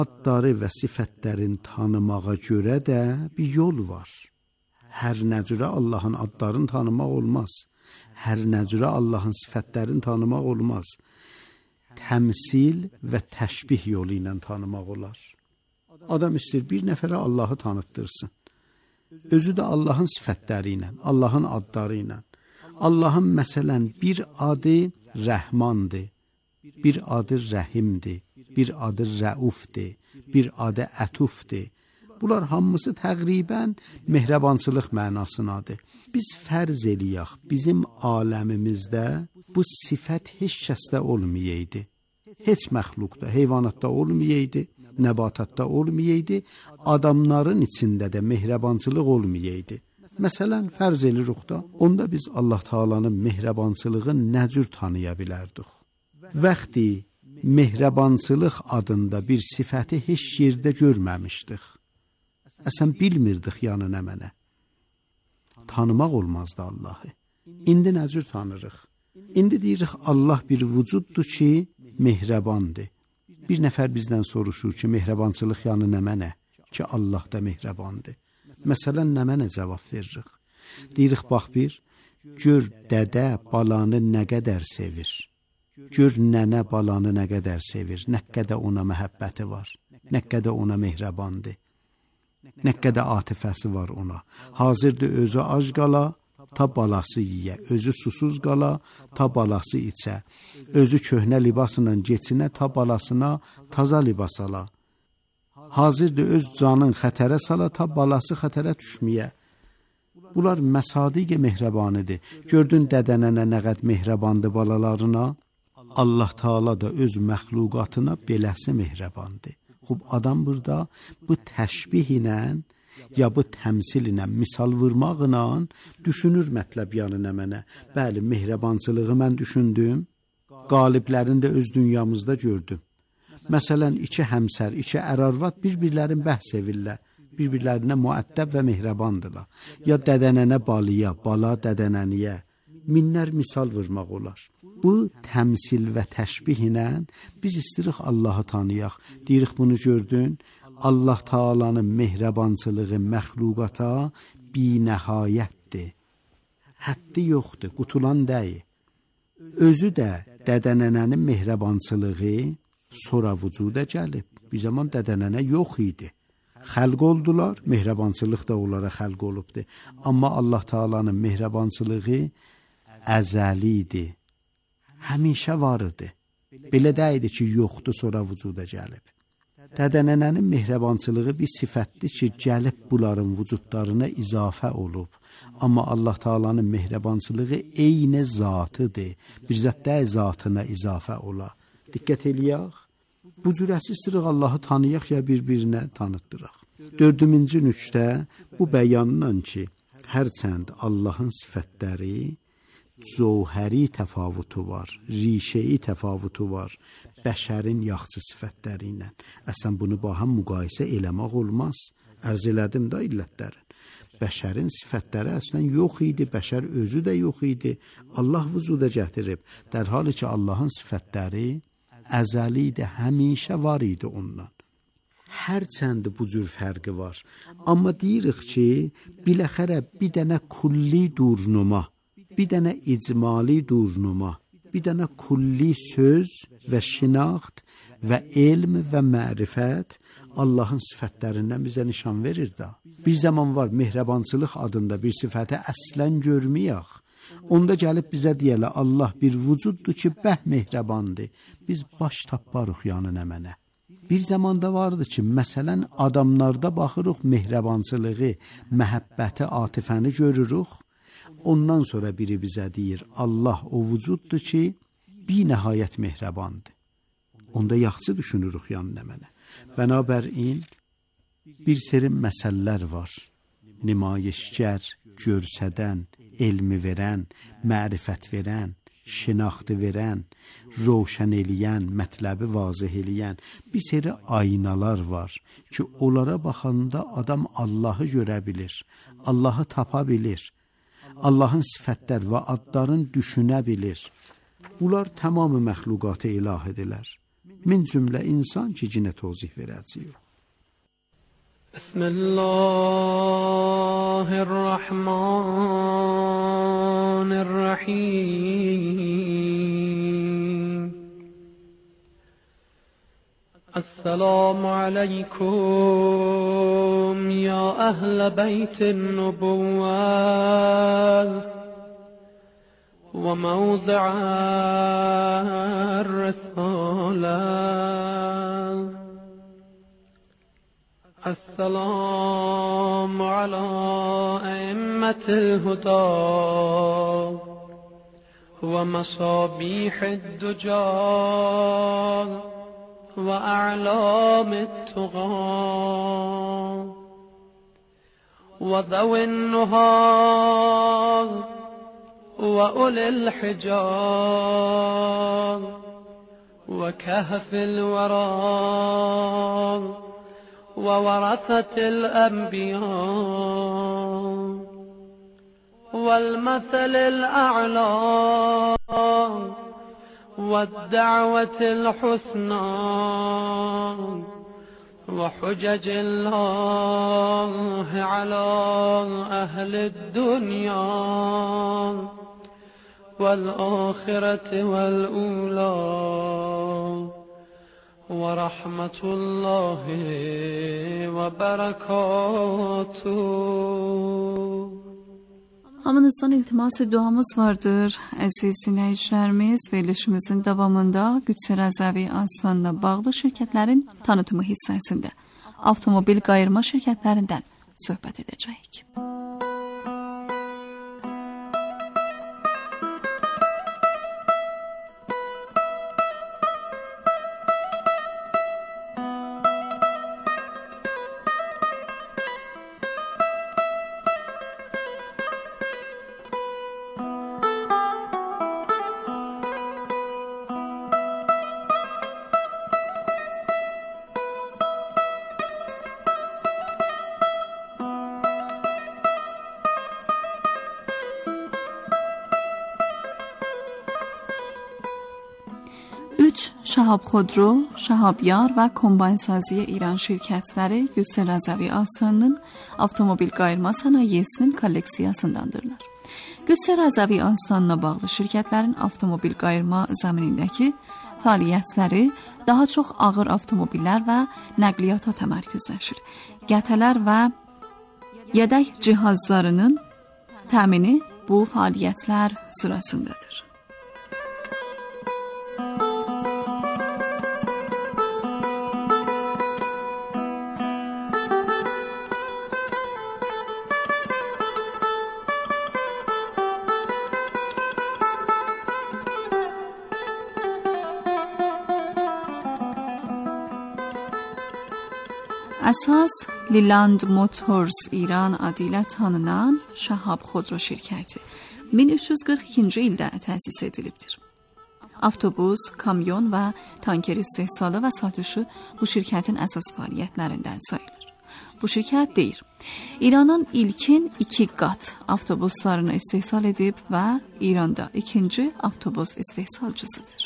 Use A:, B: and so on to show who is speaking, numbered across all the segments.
A: adları və sifətlərin tanımağa görə də bir yol var. Hər nə cürə Allahın adlarını tanımaq olmaz. Hər nə cürə Allahın sifətlərini tanımaq olmaz. Təmsil və təşbih yolu ilə tanımaq olar. Adam istəyir bir nəfərə Allahı tanıtdırsın. Özü də Allahın sifətləri ilə, Allahın adları ilə. Allahın məsələn bir adı Rəhmandır, bir adı Rəhimdir, bir adı Rəufdir, bir adı Ətufdir. Bunlar hamısı təqribən mehribançılıq mənasındadır. Biz fərz eləyək, bizim aləmimizdə bu sifət heç kəsdə olmayaydı. Heç məxluqda, heyvanatda olmayaydı, nəbatatda olmayaydı, adamların içində də mehribançılıq olmayaydı. Məsələn, fərz eləyirik da, onda biz Allah Taala'nın mehribançılığını nə cür tanıya bilərdik? Vaxtı mehribançılıq adında bir sifəti heç yerdə görməmişdik. Əsən bilmirdik yanı nə mənə. Tanımaq olmazdı Allahı. İndi nə cür tanırıq? İndi deyirik Allah bir vücuddur ki, mehribandır. Bir nəfər bizdən soruşur ki, mehribançılıq yanı nə mənə? Ki Allah da mehribandır. Məsələn, nə mənə cavab veririk? Deyirik, bax bir, gör dədə balanı nə qədər sevir. Gör nənə balanı nə qədər sevir. Nə qədər ona məhəbbəti var. Nə qədər ona mehribandır. Nə qədər atifəsi var ona. Hazırdır özü ac qala, ta balası yiyə. Özü susuz qala, ta balası içə. Özü köhnə libasla geçinə, ta balasına taza libas ala. Hazırdır öz canın xətərə sala, ta balası xətərə düşməyə. Bunlar məsadiq mehribanıdır. Gördün dədənənə nə qədər mehribandır balalarına. Allah Taala da öz məxluqatına beləsi mehribandır. Xub adam burada bu təşbih ilə ya bu təmsil ilə, misal vurmaqla düşünür mətləb yanı nə mənə. Bəli, mehribançılığı mən düşündüm, qaliblərini də öz dünyamızda gördüm. Məsələn, iki həmsər, iki ər-arvad bir-birlərini bəhs edirlər, bir-birlərinə müəddəb və mehribandırlar. Ya dədənənə balıya, bala dədənəniyə, minlər misal vurmaq olar. Bu təmsil və təşbih ilə biz istəyirik Allahı tanıyaq. Deyirik bunu gördün, Allah Taala'nın mehribançılığı məxluqata binəhayətdir. Həddi yoxdur, qutulan deyil. Özü də dədənənənin mehribançılığı sonra vücuda gəlib. Bir zaman dədənənə yox idi. Xəlq oldular, mehribançılıq da onlara xəlq olubdur. Amma Allah Taala'nın mehribançılığı əzəlidir. Həmişə var idi. Belə deyildi ki, yoxdur, sonra vücuda gəlib. Dədənənənin mehribançılığı bir sifətdir ki, gəlib bunların vücudlarına izafə olub. Amma Allah Taala'nın mehribançılığı eyni zatıdır. Bir zətdə zatına izafə ola. Diqqət eləyək. Bu cürəsi istəyirik Allahı tanıyaq ya bir-birinə tanıtdıraq. 4-cü nüqtə bu bəyanla ki, hərçənd Allahın sifətləri cəvhəri təfavutu var, rişəyi təfavutu var, bəşərin yaxçı sifətləri ilə. Əslən bunu baham müqayisə eləmək olmaz. Ərz elədim də illətlərin. Bəşərin sifətləri əslən yox idi, bəşər özü də yox idi. Allah vücuda gətirib. Dərhali ki, Allahın sifətləri əzəli idi, həmişə var idi ondan. Hərçənd bu cür fərqi var. Amma deyirik ki, biləxərə bir dənə kulli durnuma, bir dənə icmali durnuma, bir dənə kulli söz və şinaxt və elm və mərifət Allahın sifətlərindən bizə nişan verir da. Bir zaman var mehribançılıq adında bir sifəti əslən görməyək. Onda gəlib bizə deyələ Allah bir vücuddur ki, bəh mehribandır. Biz baş tapparıq yanı nə mənə. Bir zamanda vardı ki, məsələn adamlarda baxırıq mehribançılığı, məhəbbəti, atifəni görürük. Ondan sonra biri bizə deyir, Allah o vücuddur ki, binəhayət mehribandır. Onda yaxşı düşünürük yanı nə mənə. Bənabərin bir serin məsələlər var. Nümayişgər, görsədən, elmi verən, mərifət verən, şinaxtı verən, roşən eləyən, mətləbi vazih eləyən bir seri aynalar var ki, onlara baxanda adam Allahı görə bilir, Allahı tapa bilir, Allahın sifətlər və adların düşünə bilir. Bunlar tamamı məxluqatı ilahidirlər. min cümlə insan ki, yenə tozih verəcəyik.
B: Bismillahirrahmanirrahim. السلام عليكم يا أهل بيت النبوة وموضع الرسالة. السلام على أئمة الهدى ومصابيح الدجى وأعلام التقى وذوي النهى وأولي الحجى وكهف الورى وورثة الأنبياء والمثل الأعلى والدعوة الحسنى وحجج الله على أهل الدنيا والآخرة والأولى ورحمة الله وبركاته.
C: Hamınızdan iltimas duamız vardır. Əziz dinləyicilərimiz, verilişimizin davamında Qüdsə Rəzəvi Arslanla bağlı şirkətlərin tanıtımı hissəsində avtomobil qayırma şirkətlərindən söhbət edəcəyik. Şahab Xodro, Şahabyar və Kombaynsaziyə İran şirkətləri Qüdsə Rəzəvi Arslanın avtomobil qayırma sənayesinin kolleksiyasındandırlar. Qüdsə Rəzəvi Arslanla bağlı şirkətlərin avtomobil qayırma zəminindəki fəaliyyətləri daha çox ağır avtomobillər və nəqliyyata təmərküzləşir. Qətələr və yedək cihazlarının təmini bu fəaliyyətlər sırasındadır. Əsas Liland Motors İran adı ilə tanınan Şahab Xodro şirkəti 1342-ci ildə təsis edilibdir. Avtobus, kamyon və tanker istehsalı və satışı bu şirkətin əsas fəaliyyətlərindən sayılır. Bu şirkət deyir, İranın ilkin 2 qat avtobuslarını istehsal edib və İranda ikinci avtobus istehsalcısıdır.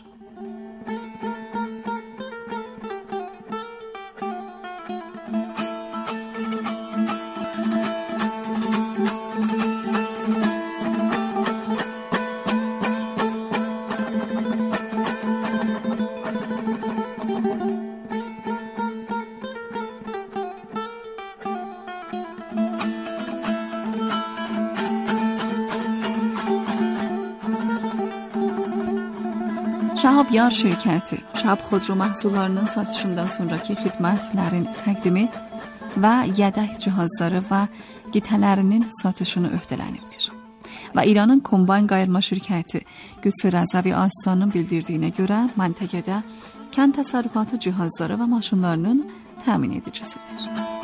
C: Şahabyar şirkəti Şahab Xodro məhsullarının satışından sonraki xidmətlərin təqdimi və yədək cihazları və qitələrinin satışını öhdələnibdir. Və İranın kombayn qayırma şirkəti Qüdsə Rəzəvi Arslanın bildirdiyinə görə məntəqədə kənd təsərrüfatı cihazları və maşınlarının təmin edicisidir.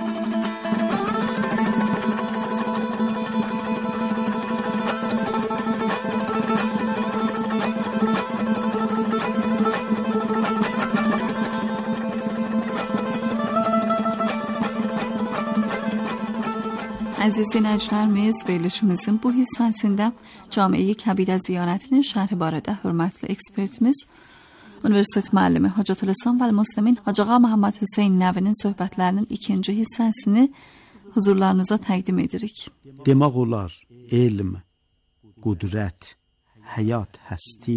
C: Əziz dinləyicilərimiz, verilişimizin bu hissəsində Camiə Kəbirə ziyarətinin şərhi barədə hörmətli ekspertimiz Universitet müəllimi Hocatülislam və Müslimin Hacı Ağa Məhəmməd Hüseyn Nəvinin söhbətlərinin ikinci hissəsini huzurlarınıza təqdim edirik.
A: Demək olar, elm, qudrət, həyat, həsti,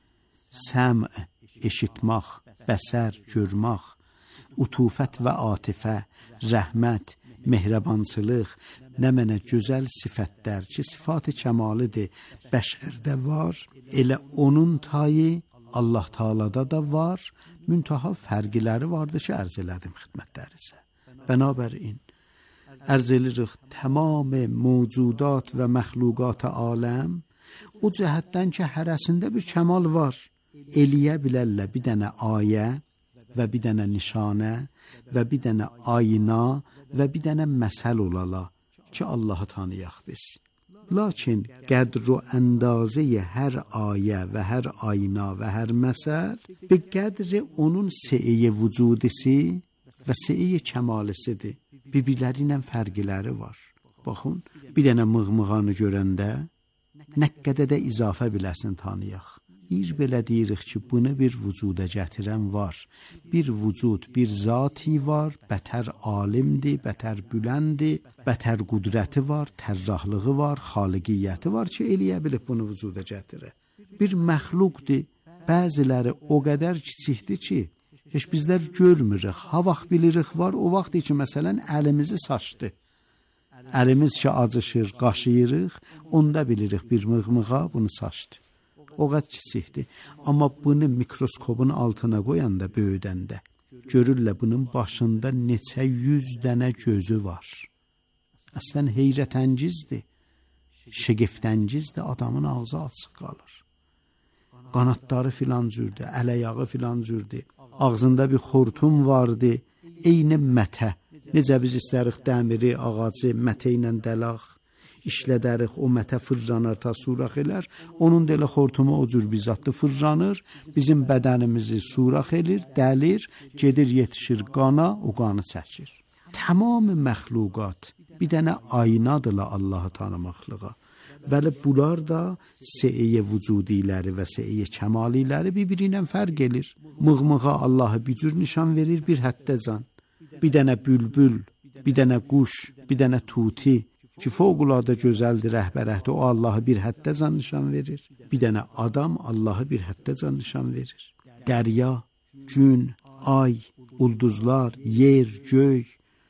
A: səm, eşitmək, bəsər, görmək, utufət və atifə, rəhmət, mehribançılıq, nə mənə gözəl sifətlər ki, sifat-ı kəmalıdır, bəşərdə var, elə onun tayı Allah Taalada da var, müntaha fərqləri vardır ki, ərz elədim xidmətlərinizə. Bənabərin, ərz edirik tamam mövcudat və məxluqat aləm, o cəhətdən ki, hərəsində bir kəmal var, eləyə bilərlər bir dənə ayə və bir dənə nişanə və bir dənə ayna və bir dənə məsəl olala ki, Allahı tanıyaq biz. Lakin qədr و اندازه hər ayə və hər ayna və hər məsəl به qədr onun seyi vücudisi və seyi kəmalisidir. Bir-birləri ilə fərqləri var. Baxın, bir dənə mığmığanı görəndə nə qədər də izafə biləsin tanıyaq. Bir belə deyirik ki, bunu bir vücuda gətirən var. Bir vücud, bir zati var, bətər alimdir, bətər büləndir, bətər qudrəti var, tərrahlığı var, xaliqiyyəti var ki, eləyə bilib bunu vücuda gətirir. Bir məxluqdur, bəziləri o qədər kiçikdir ki, heç bizlər görmürük, ha vaxt bilirik var, o vaxtdır ki, məsələn, əlimizi saçdı. Əlimiz ki, acışır, qaşıyırıq, onda bilirik bir mığmığa bunu saçdı. O qədər kiçikdir. Amma bunu mikroskopun altına qoyanda, böyüdəndə, görürlər bunun başında neçə 100 dənə gözü var. Əslən heyrətəngizdir, şəgiftəngizdir, adamın ağzı açıq qalır. Qanatları filan cürdür, əl-ayağı filan cürdür, ağzında bir xortum vardı, eyni mətə. Necə biz istərik dəmiri, ağacı, mətə ilə dəlaq, işlədərik, o mətə fırlanır, ta surax elər, onun da elə xortumu o cür bizatlı fırlanır, bizim bədənimizi surax elir, dəlir, gedir yetişir qana, o qanı çəkir. Tamam məxluqat bir dənə aynadırlar Allahı tanımaqlığa. Vəli bunlar da seyi vücudiləri və seyi kəmaliləri bir-biri ilə fərq edir. Mığmığa Allahı bir cür nişan verir, bir həddəcan. Bir dənə bülbül, bir dənə quş, bir dənə tuti ki, fövqəladə gözəldir, rəhbərəhdir, o Allahı bir həddəcan nişan verir. Bir dənə adam Allahı bir həddəcan nişan verir. Dərya, gün, ay, ulduzlar, yer, göy,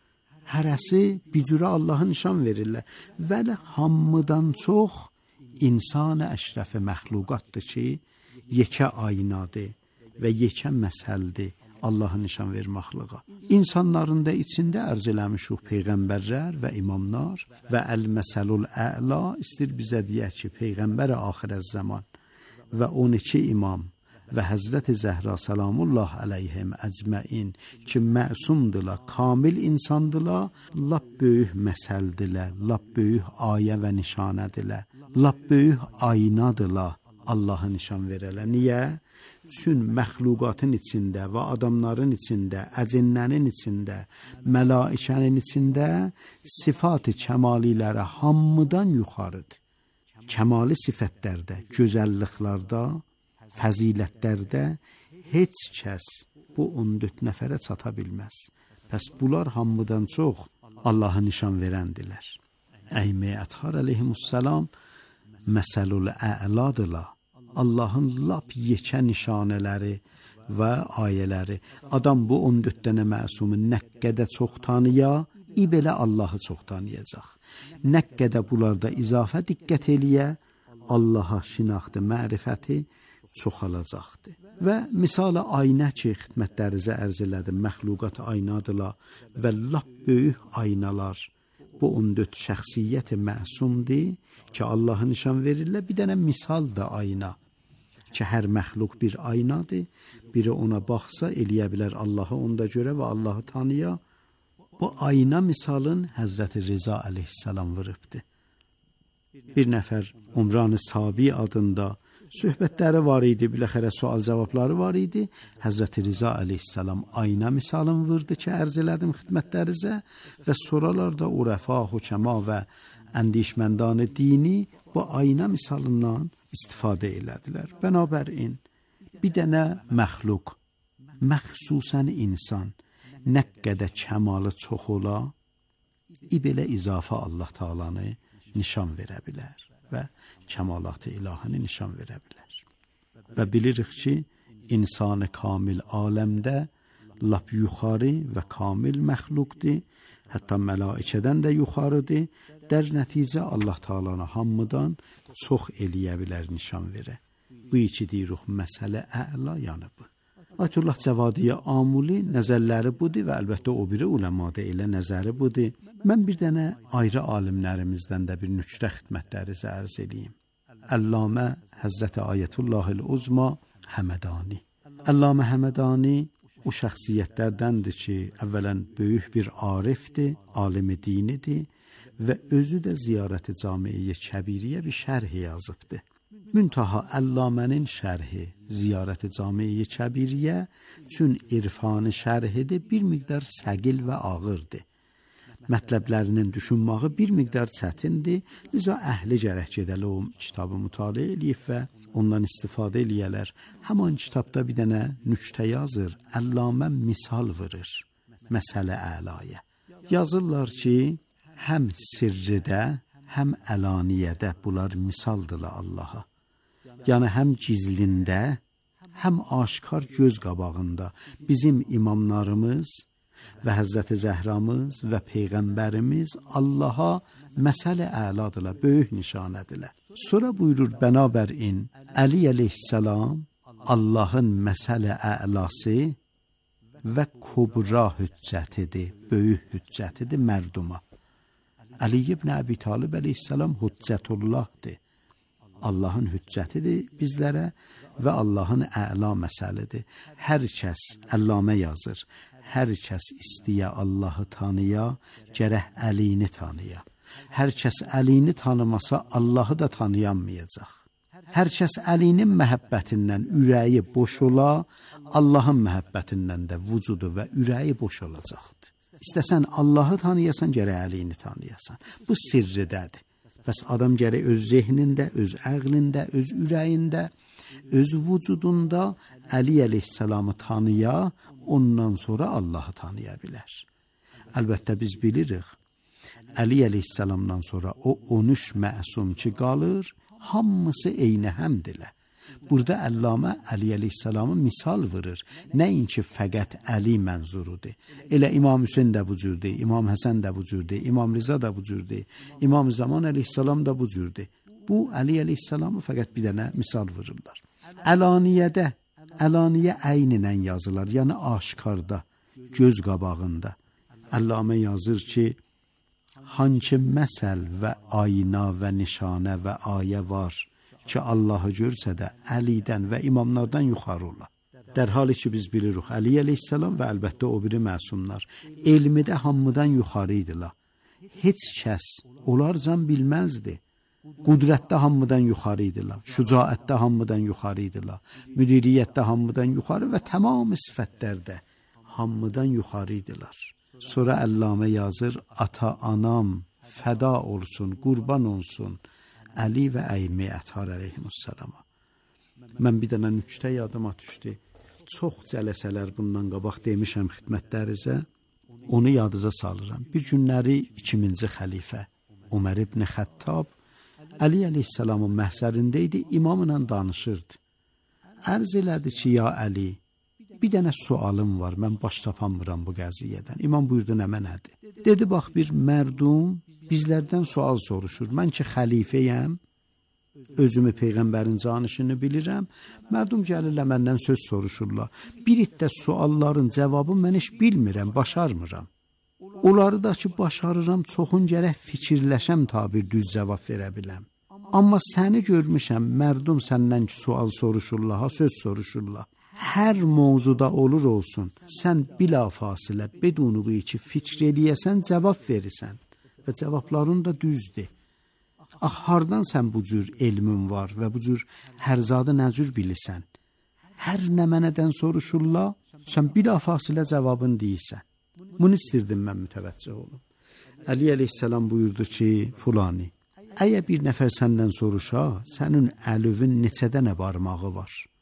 A: hərəsi bir cürə Allahı nişan verirlər. Vəli hamıdan çox insan əşrəfi məxluqatdır ki, yekə aynadır və yekə məsəldir Allahı nişan verməklığa. İnsanların da içində ərz eləmişik peyğəmbərlər və imamlar və əl-məsəlul ə'la istir bizə deyək ki, peyğəmbər axirəz zaman və 12 imam və Həzrət Zəhra salamullah əleyhim əcməin ki, məsumdırlar, kamil insandırlar, lap böyük məsəldilər, lap böyük ayə və nişanədirlər, lap böyük aynadırlar Allahı nişan verələr. Niyə? Çün məxluqatın içində və adamların içində, əcinnənin içində, mələikənin içində sifat-ı kəmaliləri hamıdan yuxarıdır. Kəmali sifətlərdə, gözəlliklərdə, fəzilətlərdə heç kəs bu 14 nəfərə çata bilməz. Pəs bunlar hamıdan çox Allahı nişan verəndilər. Əymə Ətxar əleyhimussalam məsəlul ə'ladırlar. Allahın lap yekə nişanələri və ayələri. Adam bu 14 dənə məsumu nə qədər çox tanıya, belə Allahı çox tanıyacaq. Nə qədər bunlarda izafə diqqət eləyə, Allaha şinaxtı, mərifəti çoxalacaqdır. Və misal aynə ki, xidmətlərinizə ərz elədim, məxluqat aynadırlar və lap böyük aynalar. Bu 14 şəxsiyyət məsumdur ki, Allahı nişan verirlər. Bir dənə misal da ayna ki, hər məxluq bir aynadır. Biri ona baxsa, eləyə bilər Allahı onda görə və Allahı tanıya. Bu ayna misalın Həzrəti Rıza əleyhissalam vırıbdır. Bir nəfər Umran-ı Sabi adında söhbətləri var idi, biləxərə sual-cavabları var idi. Həzrəti Rıza əleyhissalam ayna misalını vurdu ki, ərz elədim xidmətlərinizə və sonralar da urəfa, hükəma və əndişməndan dini bu ayna misalından istifadə elədilər. Bənabərin, bir dənə məxluq, məxsusən insan nə qədər kəmalı çox ola, belə izafə Allah Taalanı nişan verə bilər və kəmalat-ı ilahini nişan verə bilər. Və bilirik ki, insanı kamil aləmdə lap yuxarı və kamil məxluqdur, hətta mələikədən də yuxarıdır. Dər nəticə Allah Taalana hamıdan çox eləyə bilər, nişan verə. Bu iki deyirik, məsələ əla yanı bu. Ayətullah Cəvadiyə Amuli nəzərləri budur və əlbəttə o biri uləmada elə nəzəri budur. Mən bir dənə ayrı alimlərimizdən də bir nüktə xidmətlərinizə ərz edeyim. Əllamə Həzrəti Ayətullahil Uzma Həmədani. Əllamə Həmədani o şəxsiyyətlərdəndir ki, əvvələn böyük bir arifdir, alimi dinidir və özü də Ziyarət-i Camiə Kəbiriyyə bir şərhi yazıbdır. Müntaha Əllamənin şərhi Ziyarət-i Camiə Kəbiriyyə çün irfanı şərhidir, bir miqdar səqil və ağırdır. Mətləblərinin düşünməyi bir miqdar çətindir. Liza əhli gərək gedəli o kitabı mütaliə eləyib və ondan istifadə eləyələr. Həman kitabda bir dənə nüktə yazır, Əllamə misal vurur məsələ əlaya. Yazırlar ki, həm sirridə, həm əlaniyədə bunlar misaldırlar Allaha. Yəni həm gizlində, həm aşkar göz qabağında bizim imamlarımız və Həzrəti Zəhramız və Peyğəmbərimiz Allaha məsələ əladırlar, böyük nişanədirlər. Sonra buyurur bənabərin Əli əleyhissalam Allahın məsələ əlası və kubra hüccətidir, böyük hüccətidir mərduma. Əli ibn Əbi Talib əleyhissalam hüccətullahdır. Allahın hüccətidir bizlərə və Allahın əla məsələdir. Hər kəs Əllamə yazır. Hər kəs istəyə Allahı tanıya, gərək Əlini tanıya. Hər kəs Əlini tanımasa Allahı da tanıyamayacaq. Hər kəs Əlinin məhəbbətindən ürəyi boş ola, Allahın məhəbbətindən də vücudu və ürəyi boş olacaqdır. İstəsən Allahı tanıyasan, gərək Əlini tanıyasan. Bu sirridədir. Bəs adam gərək öz zehnində, öz əqlində, öz ürəyində, öz vücudunda Əli əleyhissalamı tanıya, ondan sonra Allahı tanıya bilər. Əlbəttə biz bilirik, Əli əleyhissalamdan sonra o 13 məsum ki qalır, hamısı eyni həmdirlər. Burada Əllamə Əli əleyhissalamı misal vurur. Nəinki fəqət Əli mənzurudur. Elə İmam Hüseyn də bu cürdür, İmam Həsən də bu cürdür, İmam Rıza da bu cürdür, İmam Zaman əleyhissalam da bu cürdür. Bu Əli əleyhissalamı fəqət bir dənə misal vururlar. Əlaniyədə, əlaniyə əyninlə yazılar, yəni aşkarda, göz qabağında. Əllamə yazır ki, hangi məsəl və ayna və nişanə və ayə var ki, Allahı görsə də Əlidən və imamlardan yuxarı olar. Dərhali ki, biz bilirik, Əli əleyhissalam və əlbəttə o biri məsumlar elmidə hamıdan yuxarı idilər. Heç kəs onlardan bilməzdi. Qudrətdə hamıdan yuxarı idilər, şücaətdə hamıdan yuxarı idilər, müdiriyyətdə hamıdan yuxarı və tamam sifətlərdə hamıdan yuxarı idilər. Sonra Əllamə yazır, ata anam fəda olsun, qurban olsun Əli və Əymi Ətər əleyhimussalama. Mən bir dənə nüktə yadıma düşdü. Çox cələsələr bundan qabaq demişəm xidmətlərinizə, onu yadınıza salıram. Bir günləri 2-ci xəlifə Ömər ibn Xəttab Əli əleyhissalamın məhzərində idi, imamla danışırdı. Ərz elədi ki, ya Əli, bir dənə sualım var, mən baş tapamıram bu qəziyyədən. İmam buyurdu, nə mənədir? Dedi, bax, bir mərdum bizlərdən sual soruşur. Mən ki, xəlifəyəm, özümü Peyğəmbərin canışını bilirəm, mərdum gəlirlər məndən söz soruşurlar. Bir iddə sualların cavabını mən heç bilmirəm, başarmıram. Onları da ki, başarıram, çoxun gərək fikirləşəm ta bir düz cavab verə biləm. Amma səni görmüşəm, mərdum səndən ki, sual soruşurlar, söz soruşurlar. Hər mövzuda olur olsun, sən bilafasilə, bedunu bu iki fikr eləyəsən, cavab verirsən və cavabların da düzdür. Ax, hardan sən bu cür elmin var və bu cür hər zadı nə cür bilirsən? Hər nə mənədən soruşurlar, sən bilafasilə cavabını deyirsən. Bunu istirdim mən mütəvəccüh olum. Əli əleyhissalam buyurdu ki, fulani, əgər bir nəfər səndən soruşa, sənin əlövün neçə dənə barmağı var?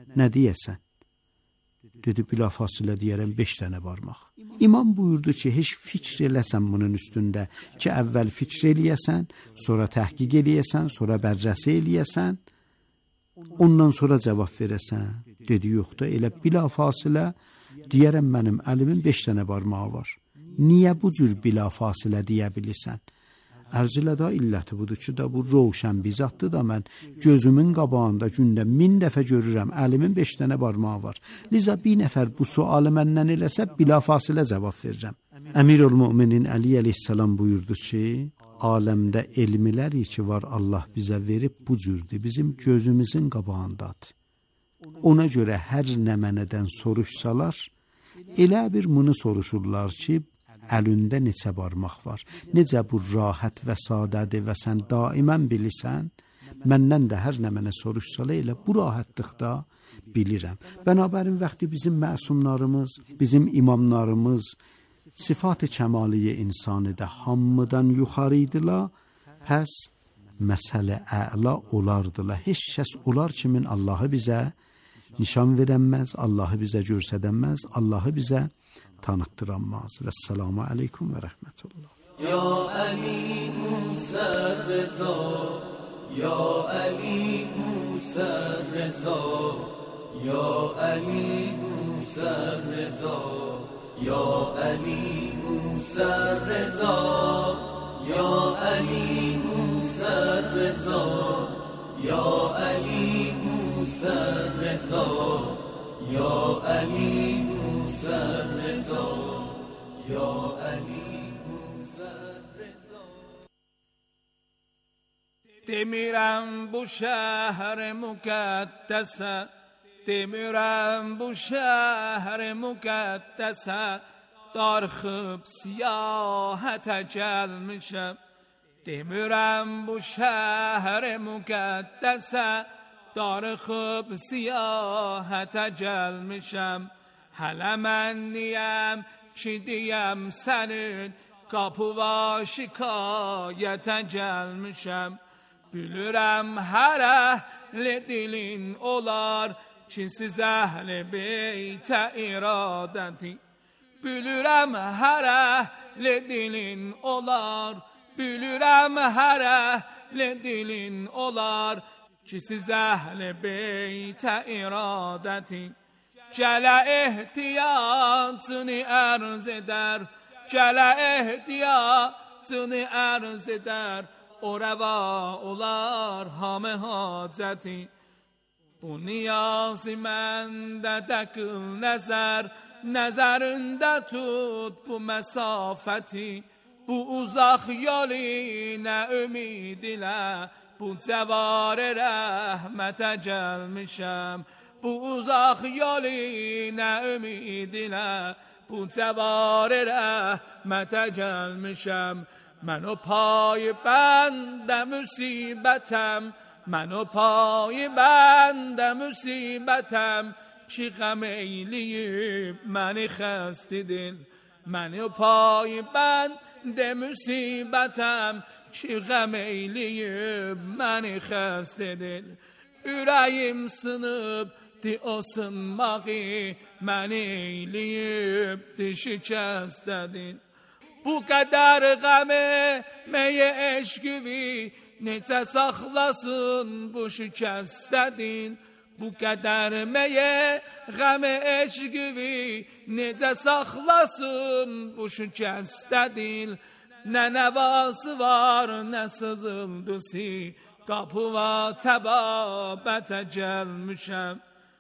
A: Nə deyəsən? Dedi, bilafasilə deyərəm 5 dənə barmaq. İmam buyurdu ki, heç fikr eləsən bunun üstündə ki, əvvəl fikr eləyəsən, sonra təhqiq eləyəsən, sonra bərrəsi eləyəsən, ondan sonra cavab verəsən. Dedi, yox da, elə bilafasilə deyərəm mənim əlimin 5 dənə barmağı var. Niyə bu cür bilafasilə deyə bilirsən? Ərzilə da illəti budur ki, da bu roşən bizatdır da mən gözümün qabağında gündə 1000 dəfə görürəm, əlimin 5 dənə barmağı var. Liza bir nəfər bu sualı məndən eləsə, bilafasilə cavab verirəm. Əmirül-Müminin Əli əleyhissalam buyurdu ki, aləmdə elmləri ki var Allah bizə verib bu cürdür, bizim gözümüzün qabağındadır. Ona görə hər nə mənədən soruşsalar, elə bir bunu soruşurlar ki, əlində neçə barmaq var, necə bu rahat və sadədir və sən daimən bilirsən, məndən də hər nə mənə soruşsalar elə bu rahatlıqda bilirəm. Bənabərin vaxtı bizim məsumlarımız, bizim imamlarımız sifat-ı kəmaliyyə insanidə hamıdan yuxarıydılar, pəs məsələ əla olardılar. Heç kəs olar kimin Allahı bizə nişan verənməz, Allahı bizə görsədənməz, Allahı bizə tanıttıranmaz. Vəssalamu aleykum və rəhmətullah.
D: Ya Ali Musa Reza, Ya Ali Musa Reza, Ya Ali Musa Reza, Ya Ali Musa Reza, Ya Ali Musa Reza, Ya Ali Musa Reza, Ya Ali Musa Reza, Ya Ali Musa Reza. Demirəm bu şəhər müqəddəsə, demirəm bu şəhər müqəddəsə, darxıb siyahətə gəlmişəm. Demirəm bu şəhər müqəddəsə, darxıb siyahətə gəlmişəm. Hələ mən niyəm ki deyəm sənin qapıva şikayətə gəlmişəm. Bilirəm hər əhli dilin olar ki siz əhli beytə iradəti. Bilirəm hər əhli dilin olar, bilirəm hər əhli dilin olar ki siz əhli beytə iradəti. Gələ ehtiyatını ərz edər, gələ ehtiyatını ərz edər, o rəva olar hamı hacəti. Bu niyazı məndə dəqil nəzər, nəzərində tut bu məsafəti. Bu uzaq yolu nə ümid ilə, bu cəvar rəhmətə gəlmişəm. Bu uzaq yolu nə ümid ilə, bu cəvar rəhmətə gəlmişəm. Mən o payı bəndə müsibətəm, mən o payı bəndə müsibətəm, ki غم eyləyib məni xəst edin. Mən o payı bəndə müsibətəm, ki غم eyləyib məni xəst edin. Ürəyim sınıbdı o sınmağı, məni eyləyibdi şikəst edin. Bu qədər qəmi məyə eşqüvi, necə saxlasın bu şikəst edin. Bu qədər məyə qəmi eşqüvi, necə saxlasın bu şikəst edin. Nə nəvası var, nə sızıldısı, qapıva təbabətə gəlmişəm.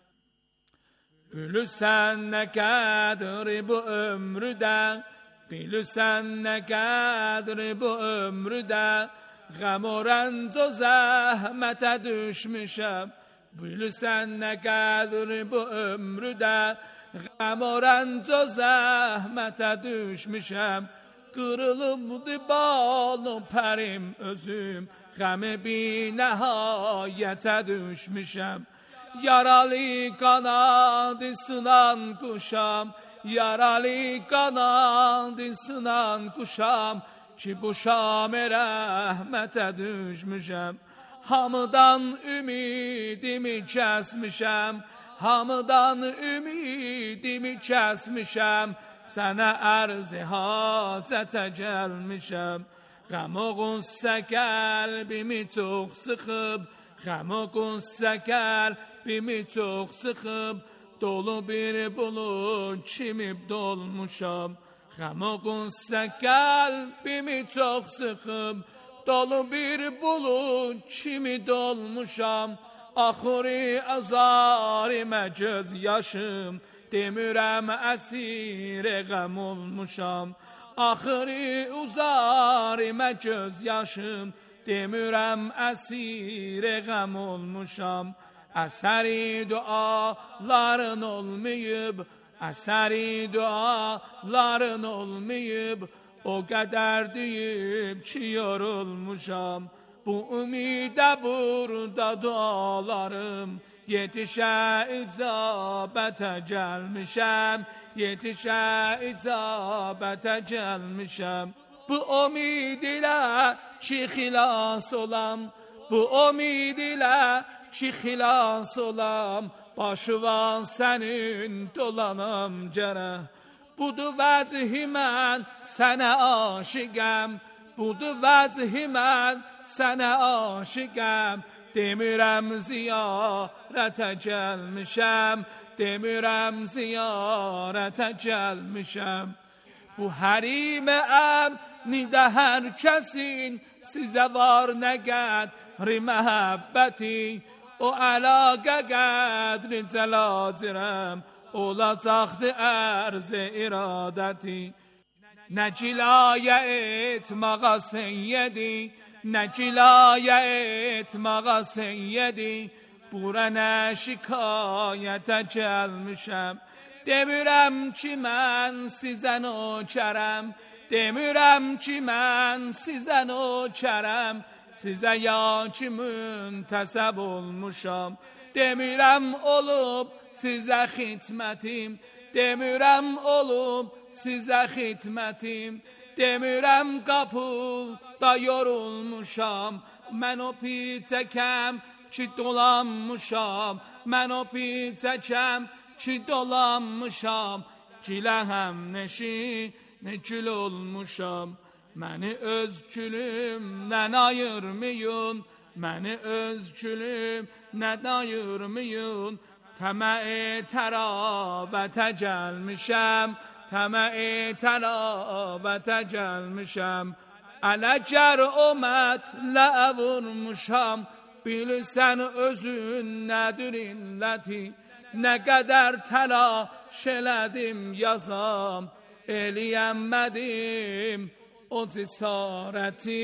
D: Bilirsən nə qədri bu ömrüdə, bilirsən nə qədri bu ömrüdə, غم و رنج و zəhmətə düşmüşəm. Bilirsən nə qədri bu ömrüdə, غم و رنج و zəhmətə düşmüşəm. Qırılıbdı balı pərim özüm, غم-i binəhayətə düşmüşəm. Yaralı qanadı sınan quşam, yaralı qanadı sınan quşam, ki bu şam-ı rəhmətə düşmüşəm. Hamıdan ümidimi kəsmişəm, hamıdan ümidimi kəsmişəm, sənə ərz-i hacətə gəlmişəm. Qəm o qüssə qəlbimi çox sıxıb, qəm o qüssə qəlbimi çox sıxıb, dolu bir bulut kimi dolmuşam. Qəm o qüssə qəlbimi çox sıxıb, dolu bir bulut kimi dolmuşam. Axırı əzarimə göz yaşım, demirəm əsirə qəm olmuşam. Axırı uzarimə göz yaşım, demirəm əsirə qəm olmuşam. Əsəri duaların olmayıb, əsəri duaların olmayıb, o qədər deyib ki yorulmuşam. Bu ümidə burada dualarım, yetişə icabətə gəlmişəm, yetişə icabətə gəlmişəm. Bu umid ilə ki xilas olam, bu umid ilə ki xilas olam, başıvan sənin dolanam gərək. Budur vəchi mən sənə aşiqəm, budur vəchi mən sənə aşiqəm. Demirəm ziyarətə gəlmişəm, demirəm ziyarətə gəlmişəm. Bu hərimə əmnidə hər kəsin sizə var nə qədri məhəbbəti, o əlaqə qədri cəladirəm, olacaqdı ərz-i iradəti. Nə cilayə etmağa seyyedi, nə cilayə etmağa seyyedi, bura nə şikayətə gəlmişəm. Demirəm ki mən sizə nökərəm, demirəm ki mən sizə nökərəm, sizə ya ki müntəsəb olmuşam. Demirəm olub sizə xidmətim, demirəm olub sizə xidmətim, demirəm qapıda yorulmuşam. Mən o pitəkəm ki dolanmışam, mən o pitəkəm ki dolanmışam, gilə həm neşinə gül olmuşam. Məni öz gülümdən ayırmayın, məni öz gülümdən ayırmayın. Təmə-i tərabətə gəlmişəm, təmə-i tərabətə gəlmişəm. Ələcər o mətlə vurmuşam, bilsən özün nədir illəti. Nə qədər təlaş elədim yazam, eləyəmədim o cəsarəti,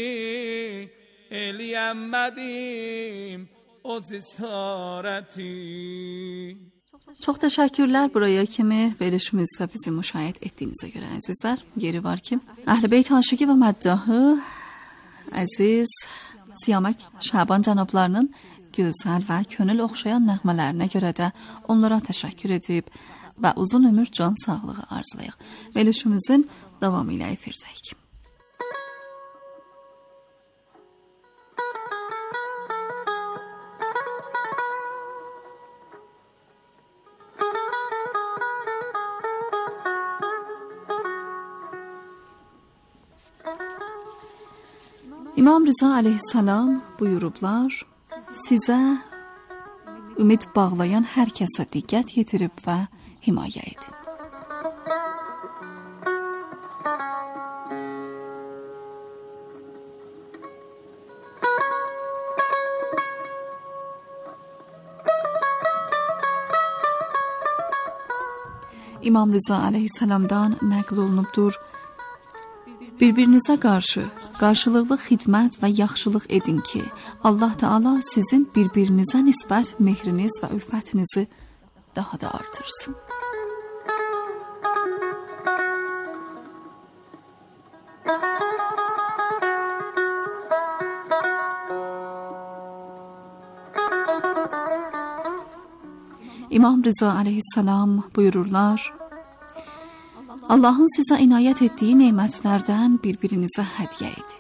D: eləyəmədim o cəsarəti.
C: Çox təşəkkürlər buraya kimi verilişimizdə bizi müşahidə etdiyinizə görə əzizlər. Yeri var ki, Əhl-i-Beyt aşiqi və məddahı əziz Siyamək Şaban cənablarının gözəl və könül oxşayan nəğmələrinə görə də onlara təşəkkür edib və uzun ömür can sağlığı arzulayıq. Verilişimizin davamı ilə efirdəyik. İmam Rıza aleyhissalam buyurublar, sizə ümid bağlayan hər kəsə diqqət yetirib və himayə edin. İmam Rıza aleyhissalamdan nəql olunubdur, bir-birinizə qarşı qarşılıqlı xidmət və yaxşılıq edin ki, Allah Teala sizin bir-birinizə nisbət mehriniz və ülfətinizi daha da artırsın. İmam Rıza aleyhissalam buyururlar, Allahın sizə inayət etdiyi nemətlərdən bir-birinizə hədiyyə edin.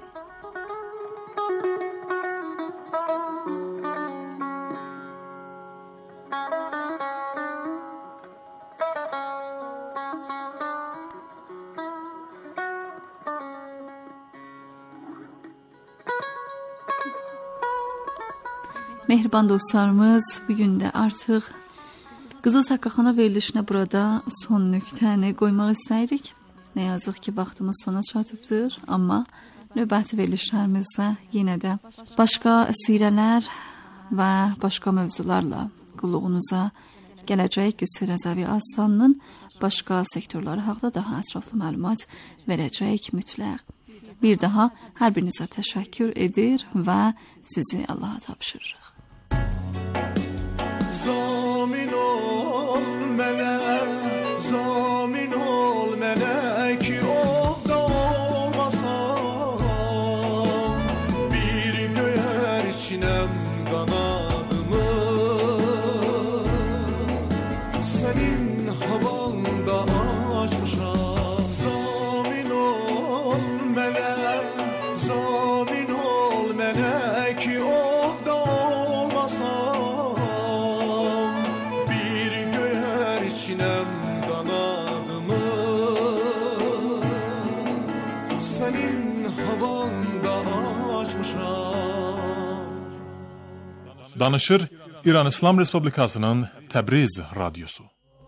C: Mehriban dostlarımız, bugün də artıq Qızıl Saqqaxana verilişinə burada son nöqtəni qoymaq istəyirik. Nə yazıq ki, vaxtımız sona çatıbdır, amma növbəti verilişlərimizdə yenə də başqa sirələr və başqa mövzularla qulluğunuza gələcək. Qüssə Rəzavi Aslanının başqa sektorları haqqında daha ətraflı məlumat verəcək mütləq. Bir daha hər birinizə təşəkkür edir və sizi Allaha tapşırırıq.
E: Zamin ol mənə, zamin ol mənə ki ovda olmasam, bir göyər içinəm qanadımı, sənin havanda açmışam. Zamin ol mənə, zamin ol mənə ki ovda olmasam, bir göyər içinəm qanadımı, sənin havanda açmışam.
F: Danışır İran İslam Respublikasının Təbriz Radyosu.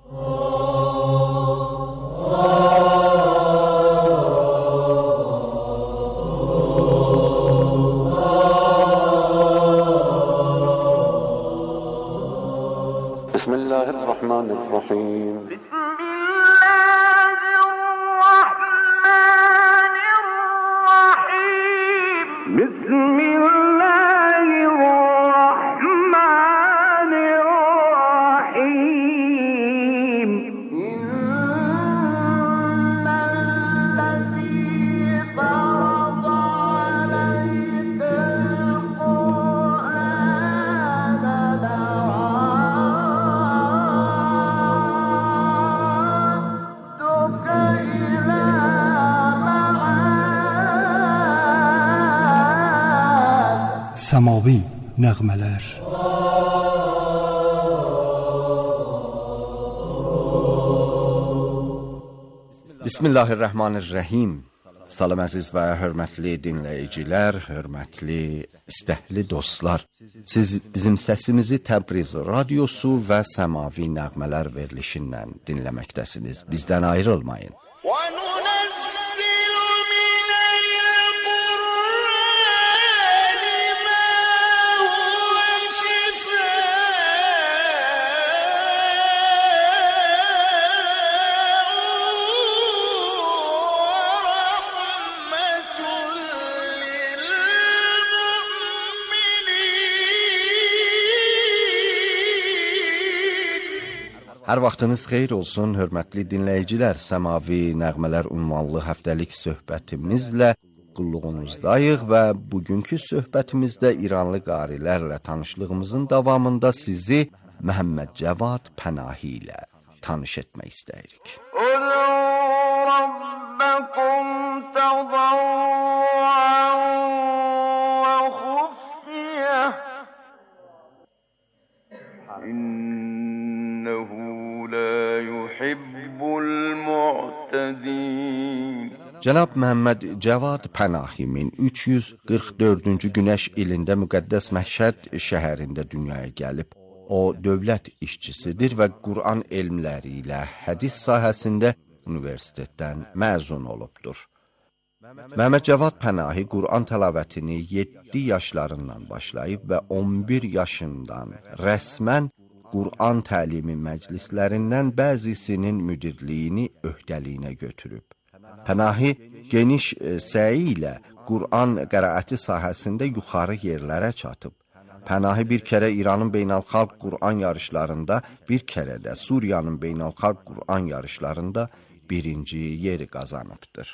B: Bismillahirrahmanirrahim.
G: Səmavi nəğmələr.
H: Bismillahirrahmanirrahim. Salam əziz və hörmətli dinləyicilər, hörmətli istəkli dostlar. Siz bizim səsimizi Təbriz Radyosu və Səmavi Nəğmələr verilişindən dinləməkdəsiniz. Bizdən ayrılmayın. Hər vaxtınız xeyir olsun, hörmətli dinləyicilər. Səmavi Nəğmələr ünvanlı həftəlik söhbətimizlə qulluğunuzdayıq və bugünkü söhbətimizdə İranlı qarilərlə tanışlığımızın davamında sizi Məhəmməd Cavad Pənahi ilə tanış etmək istəyirik. Cənab Məhəmməd Cavad Pənahimin 344-cü günəş ilində müqəddəs Məşhəd şəhərində dünyaya gəlib. O, dövlət işçisidir və Quran elmləri ilə hədis sahəsində universitetdən məzun olubdur. Məhəmməd Cavad Pənahi Quran təlavətini 7 yaşlarından başlayıb və 11 yaşından rəsmən Quran təlimi məclislərindən bəzisinin müdirliyini öhdəliyinə götürüb. Pənahi geniş səyi ilə Quran qəraəti sahəsində yuxarı yerlərə çatıb. Pənahi bir kərə İranın beynəlxalq Quran yarışlarında, bir kərə də Suriyanın beynəlxalq Quran yarışlarında birinci yeri qazanıbdır.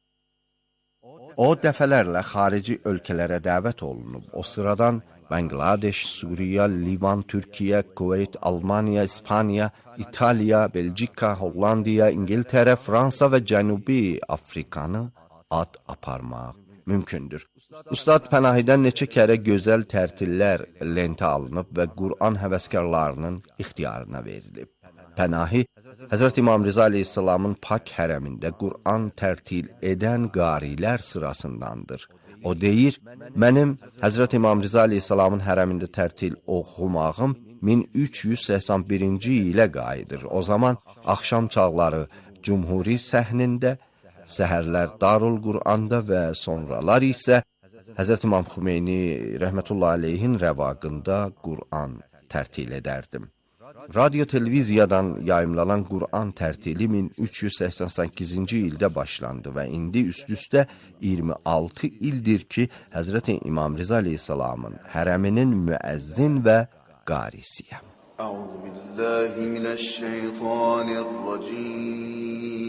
H: O dəfələrlə xarici ölkələrə dəvət olunub. O sıradan Bangladeş, Suriya, Livan, Türkiyə, Kuveyt, Almaniya, İspaniya, İtaliya, Belçika, Hollandiya, İngiltərə, Fransa və Cənubi Afrikanı ad aparmaq mümkündür. Ustad Pənahidən neçə kərə gözəl tərtillər lentə alınıb və Quran həvəskarlarının ixtiyarına verilib. Pənahi Həzrət İmam Rza əleyhissalamın pak hərəmində Qur'an tərtil edən qarilər sırasındandır. O deyir, mənim Həzrət İmam Rza əleyhissalamın hərəmində tərtil oxumağım 1381-ci ilə qayıdır. O zaman axşam çağları Cumhuri səhnində, səhərlər Darul Qur'anda və sonralar isə Həzrət İmam Xümeyni rəhmətullah aleyhin rəvaqında Qur'an tərtil edərdim. Radyo televiziyadan yayımlanan Qur'an tərtili 1388-ci ildə başlandı və indi üst-üstə 26 ildir ki, Həzrət İmam Rza əleyhissalamın hərəminin müəzzin və qarisiyəm.
E: Əuzu billahi mineşşeytanirracim.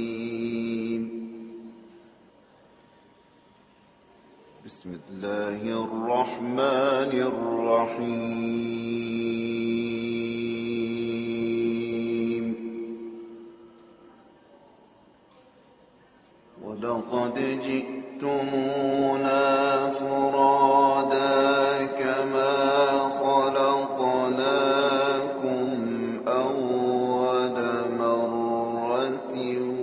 E: Bismillahirrahmanirrahim. وَلَقَدْ جِئْتُمُونَا فُرَادَى كَمَا خَلَقْنَاكُمْ أَوَّلَ مَرَّةٍ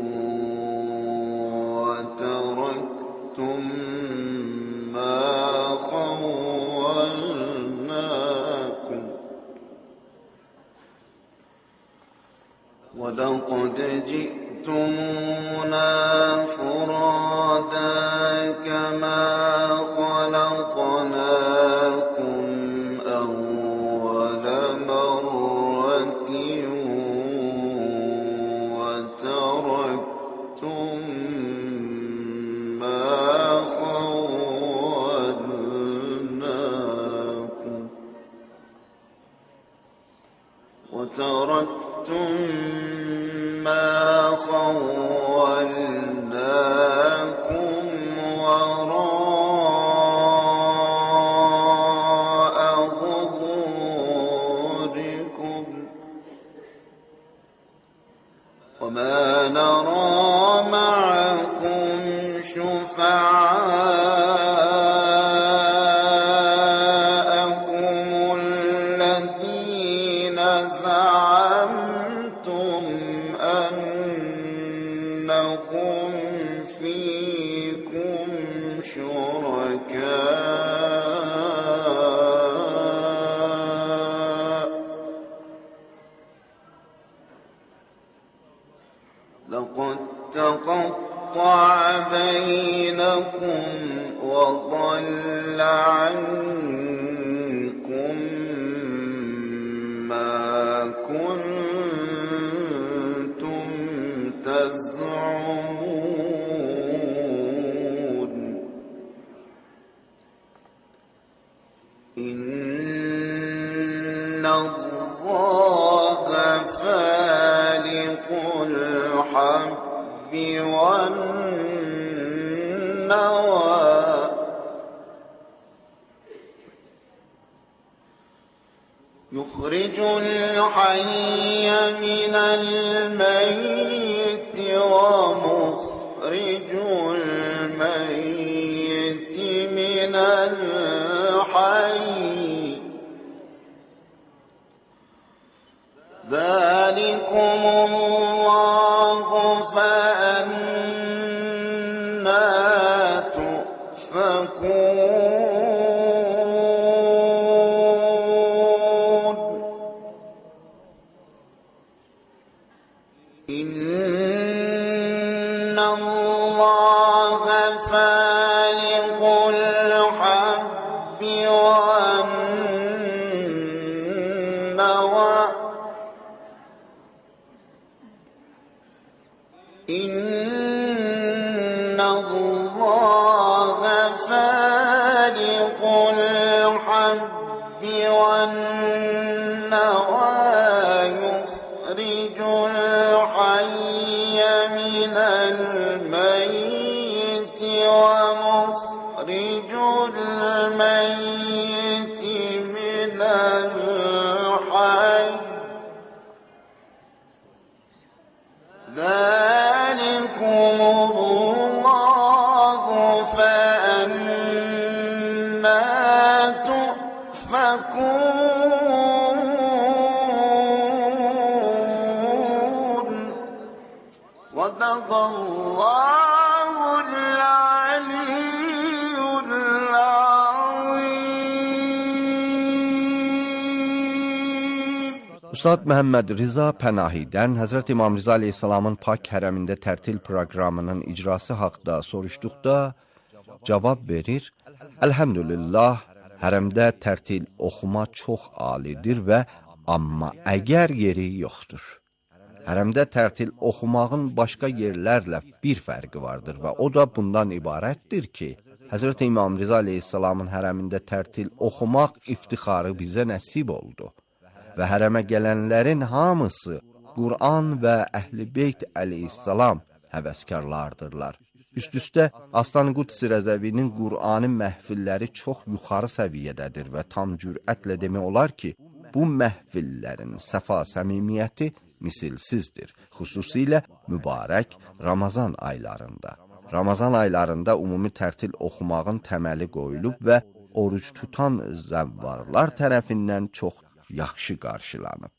E: وَتَرَكْتُمْ مَا خَوَّلْنَاكُمْ وَلَقَدْ جِئْتُمُونَا فُرَادَى كَمَا خَلَقْنَاكُمْ أَوَّلَ مَرَّةٍ وَتَرَكْتُمْ مَا خَوَّلْنَاكُمْ وراء ظهوركم وما نرى معكم شفعاءكم الذين زعمتم أنكم فيكم شركاء لقد تقطع بينكم وضل عنكم ما كنتم تزعمون إن الله فالق الحب والنوى يخرج الحي من الميت ومخرج الميت من الحي ذلكم الله فأنى تؤفكون إن الله فالق الحب والنوى إن الله فالق الحب والنوى يخرج الحي من الميت ومخرج الميت من الحي ذلكم الله فأنى تؤفكون
H: Ustad Məhəmməd Rza Pənahidən Həzrət İmam Rza əleyhissalamın pak hərəmində tərtil proqramının icrası haqqında soruşduqda cavab verir: Elhamdülillah, hərəmdə tərtil oxuma çox alidir və amma əgər yeri yoxdur. Hərəmdə tərtil oxumağın başqa yerlərlə bir fərqi vardır və o da bundan ibarətdir ki, Həzrət İmam Rza əleyhissalamın hərəmində tərtil oxumaq iftixarı bizə nəsib oldu. Və hərəmə gələnlərin hamısı Qur'an və Əhl-i Beyt əleyhissalam həvəskarlardırlar. Üst-üstə Aslan Qudsi Rəzəvinin Qur'anın məhfilləri çox yuxarı səviyyədədir və tam cürətlə demək olar ki, bu məhfillərin səfa səmimiyyəti misilsizdir, xüsusilə mübarək Ramazan aylarında. Ramazan aylarında ümumi tərtil oxumağın təməli qoyulub və oruc tutan zəvvarlar tərəfindən çox yaxşı qarşılanıb.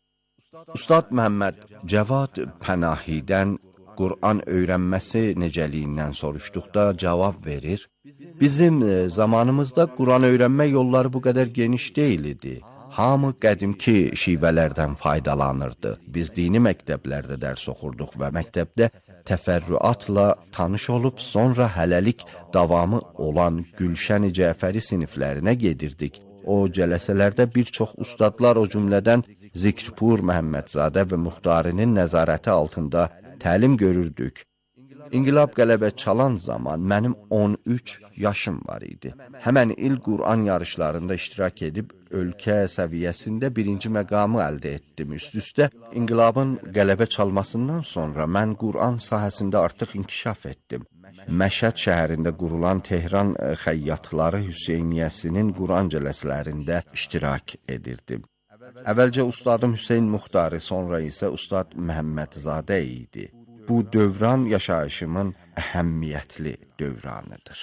H: Ustad Məhəmməd Cəvad Pənahidən Qur'an öyrənməsi necəliyindən soruşduqda cavab verir: Bizim zamanımızda Qur'an öyrənmə yolları bu qədər geniş deyil idi. Hamı qədimki şivələrdən faydalanırdı. Biz dini məktəblərdə dərs oxurduq və məktəbdə təfərrüatla tanış olub, sonra hələlik davamı olan Gülşən-i Cəfəri siniflərinə gedirdik. O cələsələrdə bir çox ustadlar, o cümlədən Zikrpur Məhəmmədzadə və Muxtarinin nəzarəti altında təlim görürdük. İnqilab qələbə çalan zaman mənim 13 yaşım var idi. Həmən il Qur'an yarışlarında iştirak edib ölkə səviyyəsində birinci məqamı əldə etdim. Üst-üstə inqilabın qələbə çalmasından sonra mən Qur'an sahəsində artıq inkişaf etdim. Məşhəd şəhərində qurulan Tehran Xəyyatları Hüseyniyyəsinin Qur'an cələslərində iştirak edirdim. Əvvəlcə ustadım Hüseyn Muxtarı, sonra isə ustad Məhəmmədzadə idi. Bu dövran yaşayışımın əhəmmiyyətli dövranıdır.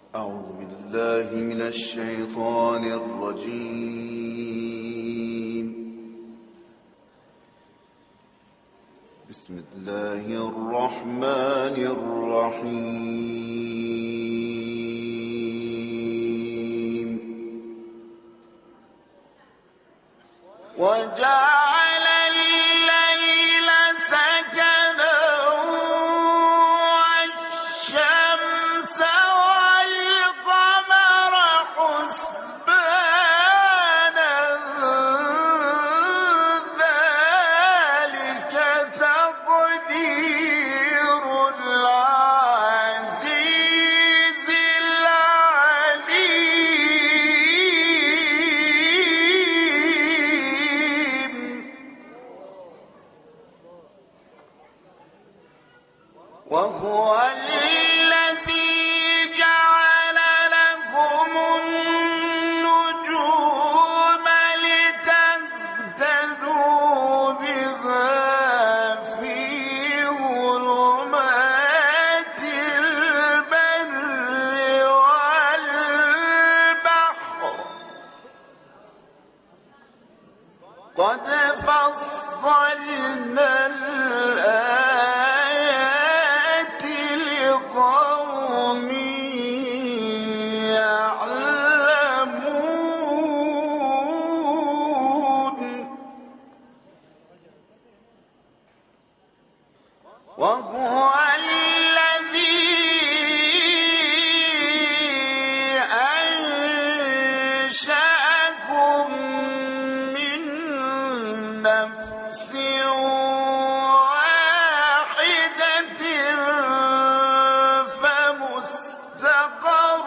E: Euzubillahimineşşeytanirracim. Bismillahirrahmanirrahim. وَجَعَلَ اللَّيْلَ سَكَنًا وَالشَّمْسَ وَالْقَمَرَ حُسْبَانًا ذَلِكَ تَقْدِيرُ الْعَزِيزِ الْعَلِيمِ. وهو الذي جعل لكم النجوم لتهتدوا بها في ظلمات البر والبحر قد فصلنا الآيات لقوم يعلمون. وهو الذي أنشأكم من نفس واحدة فمستقر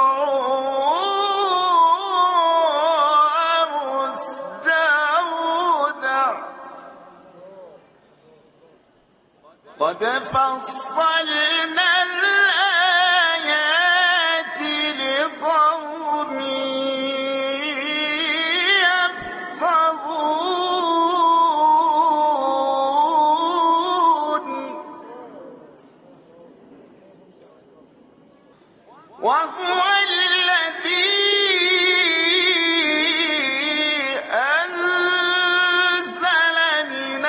E: ومستودع قد فصلنا الآيات لقوم يفقهون. وهو الذي أنزل من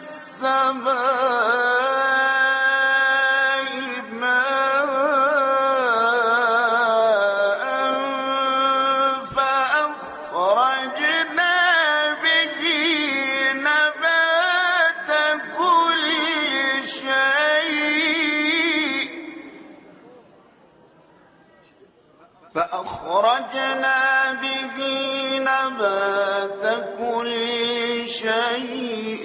E: السماء ماء فأخرجنا به فأخرجنا به نبات كل شيء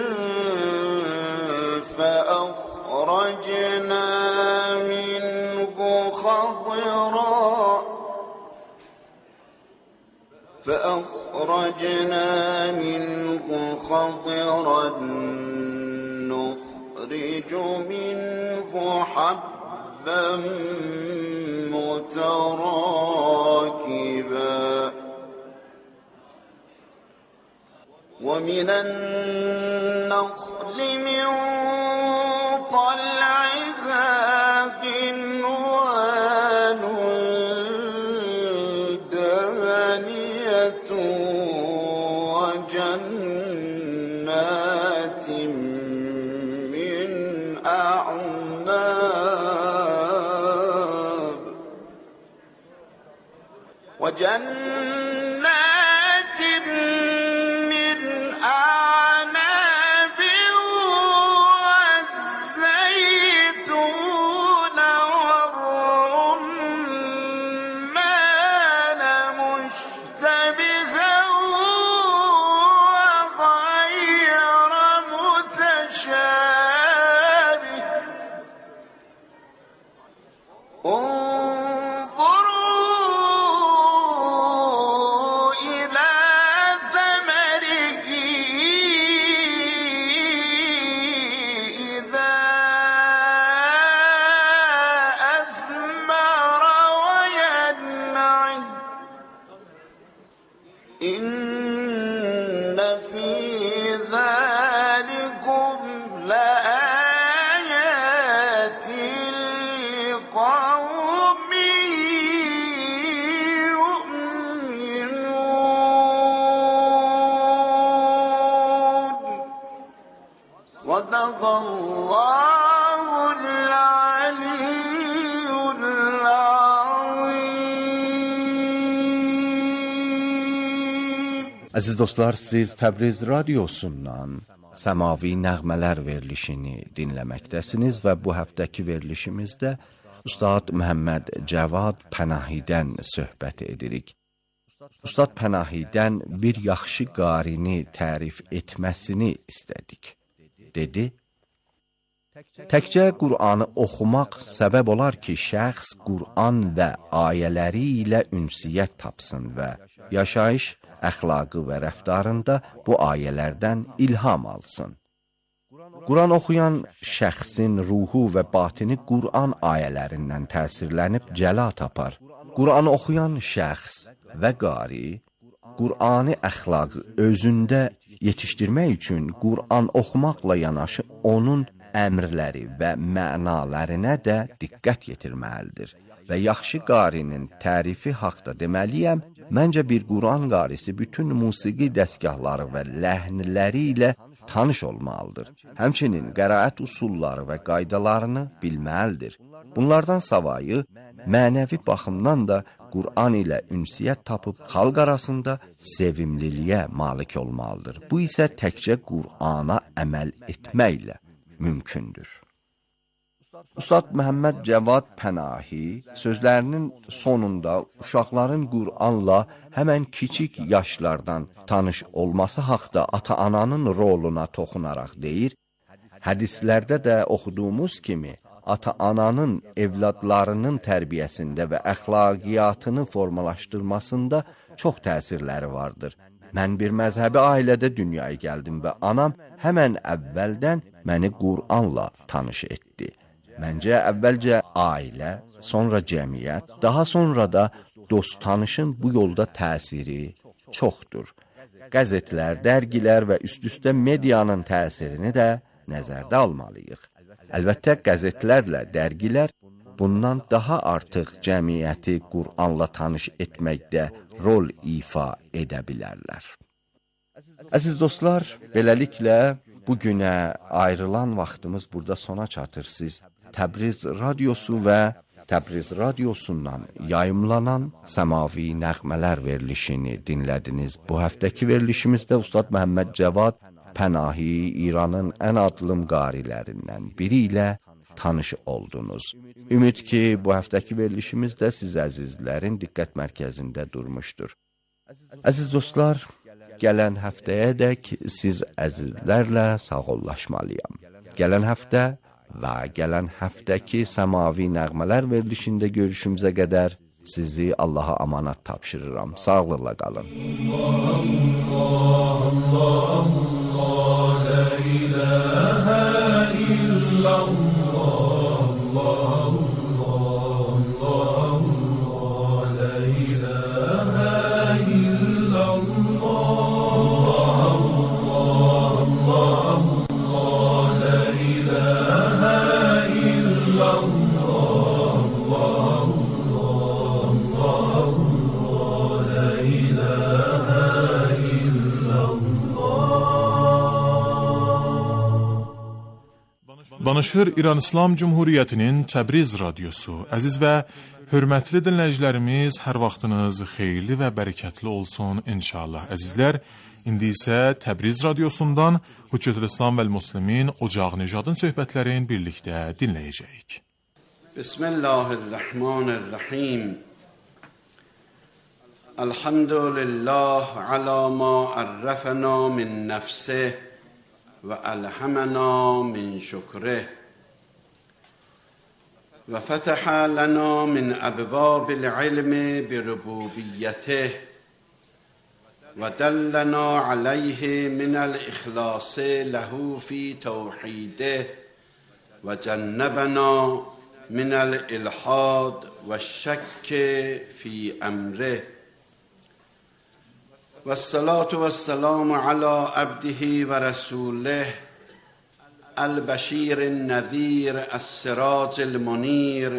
E: فأخرجنا منه خضرا نخرج منه حبا متراكبا ومن النخل من طلعها قنوان دانية وجنات من أعناب والزيتون والرمان مشتبها وغير متشابه انظروا إلى ثمره إذا أثمر وينعم إن في ذلكم لآيات لقوم يؤمنون صدق الله العلي العظيم.
H: Əziz dostlar, siz Təbriz radiosundan Səmavi Nəğmələr verilişini dinləməkdəsiniz və bu həftəki verilişimizdə Ustad Məhəmməd Cəvad Pənahidən söhbət edirik. Ustad Pənahidən bir yaxşı qarini tərif etməsini istədik. Dedi: Təkcə Qur'anı oxumaq səbəb olar ki, şəxs Qur'an və ayələri ilə ünsiyyət tapsın və yaşayış, əxlaqı və rəftarında bu ayələrdən ilham alsın. Qur'an oxuyan şəxsin ruhu və batini Qur'an ayələrindən təsirlənib cəla tapar. Qur'an oxuyan şəxs və qari Qur'ani əxlaqı özündə yetişdirmək üçün Qur'an oxumaqla yanaşı onun əmrləri və mənalarına da diqqət yetirməlidir. Və yaxşı qarinin tərifi haqda deməliyəm, məncə bir Qur'an qarisi bütün musiqi dəstgahları və ləhnləri ilə tanış olmalıdır. Həmçinin qəraət usulları və qaydalarını bilməlidir. Bunlardan savayı, mənəvi baxımdan da Qur'an ilə ünsiyyət tapıb xalq arasında sevimliliyə malik olmalıdır. Bu isə təkcə Qur'ana əməl etməklə mümkündür. Ustad Məhəmməd Cəvad Pənahi sözlərinin sonunda uşaqların Qur'anla həmən kiçik yaşlardan tanış olması haqda ata-ananın roluna toxunaraq deyir, hədislərdə də oxuduğumuz kimi, ata-ananın evladlarının tərbiyəsində və əxlaqiyyatını formalaşdırmasında çox təsirləri vardır. Mən bir məzhəbi ailədə dünyaya gəldim və anam həmən əvvəldən məni Qur'anla tanış etdi. Məncə əvvəlcə ailə, sonra cəmiyyət, daha sonra da dost-tanışın bu yolda təsiri çoxdur. Qəzetlər, dərgilər və üst-üstə medianın təsirini də nəzərdə almalıyıq. Əlbəttə, qəzetlərlə dərgilər bundan daha artıq cəmiyyəti Qur'anla tanış etməkdə rol ifa edə bilərlər. Əziz dostlar, beləliklə bugünə ayrılan vaxtımız burada sona çatır. Siz Təbriz radiosu və Təbriz radiosundan yayımlanan Səmavi Nəğmələr verilişini dinlədiniz. Bu həftəki verilişimizdə Ustad Məhəmməd Cəvad Pənahi İranın ən adlım qarilərindən biri ilə tanış oldunuz. Ümid ki, bu həftəki verilişimiz də siz əzizlərin diqqət mərkəzində durmuşdur. Əziz dostlar, gələn həftəyədək siz əzizlərlə sağollaşmalıyam. Gələn həftə və gələn həftəki səmavi nəğmələr verilişində görüşümüzə qədər sizi Allaha amanat tapşırıram. Sağlıqla qalın.
F: Danışır İran İslam Cumhuriyyətinin Təbriz radiosu. Əziz və hörmətli dinləyicilərimiz, hər vaxtınız xeyirli və bərəkətli olsun inşallah. Əzizlər, indi isə Təbriz radiosundan Hüccətül İslam vəl Müslimin Ocaq Necadın söhbətlərini birlikdə dinləyəcəyik.
E: Bismillahirrahmanirrahim. Elhamdülillah ala ma arrafana min nefsih وألهمنا من شكره وفتح لنا من أبواب العلم بربوبيته ودلنا عليه من الإخلاص له في توحيده وجنبنا من الإلحاد والشك في أمره والصلاة والسلام على عبده ورسوله البشير النذير السراج المنير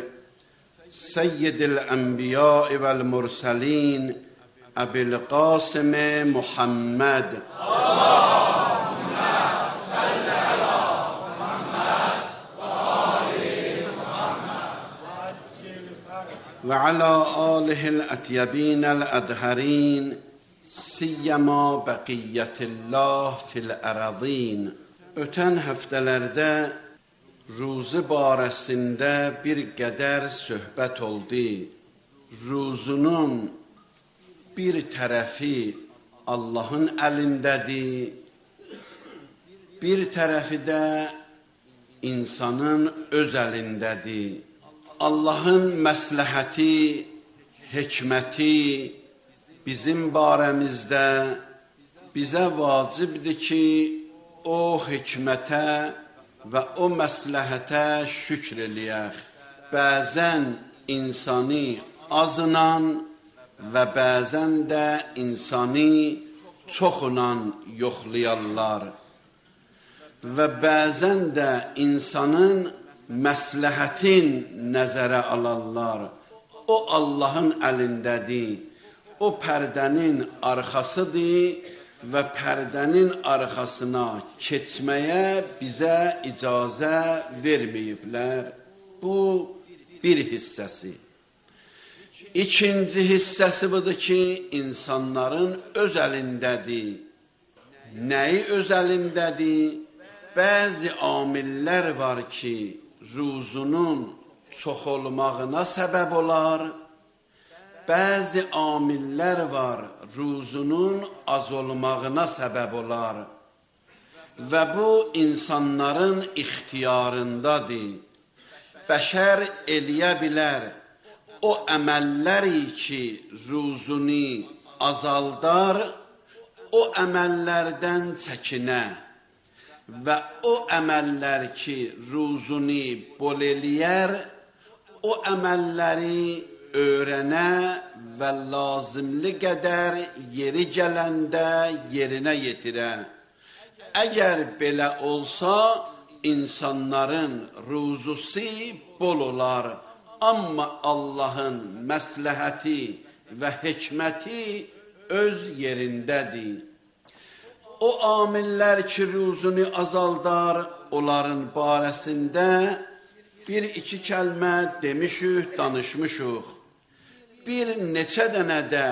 E: سيد الأنبياء والمرسلين أبي القاسم محمد اللهم صل على محمد وآل محمد وعلى آله الأطيبين الأطهرين Siyyama bəqiyyətillah fil ərazin. Ötən həftələrdə ruzu barəsində bir qədər söhbət oldu. Ruzunun bir tərəfi Allahın əlindədir, bir tərəfi də insanın öz əlindədir. Allahın məsləhəti, hikməti bizim barəmizdə bizə vacibdir ki, o hikmətə və o məsləhətə şükr eləyək. Bəzən insani azınan və bəzən də insani çoxunan yoxlayarlar. Və bəzən də insanın məsləhətin nəzərə alarlar. O Allahın əlindədir. O pərdənin arxasıdır və pərdənin arxasına keçməyə bizə icazə verməyiblər. Bu bir hissəsi. İkinci hissəsi budur ki, insanların öz əlindədir. Nəyi öz əlindədir? Bəzi amillər var ki, ruzunun çox olmağına səbəb olar. Bəzi amillər var, ruzunun az olmağına səbəb olar və bu insanların ixtiyarındadır. Bəşər eləyə bilər o əməlləri ki, ruzunu azaldar, o əməllərdən çəkinə və o əməllər ki, ruzunu bol eləyər, o əməlləri öyrənə və lazımlı qədər yeri gələndə yerinə yetirə. Əgər belə olsa, insanların ruzusu bol olar. Amma Allahın məsləhəti və hikməti öz yerindədir. O amillər ki, ruzunu azaldar, onların barəsində bir-iki kəlmə demişük, danışmışıq. Bir neçə dənə də